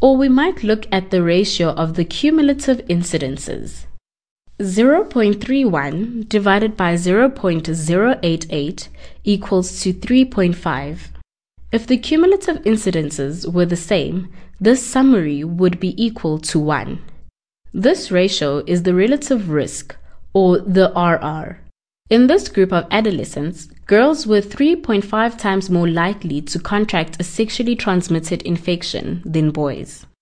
Or we might look at the ratio of the cumulative incidences. 0.31 divided by 0.088 equals to 3.5. If the cumulative incidences were the same, this summary would be equal to 1. This ratio is the relative risk, or the RR. In this group of adolescents, girls were 3.5 times more likely to contract a sexually transmitted infection than boys.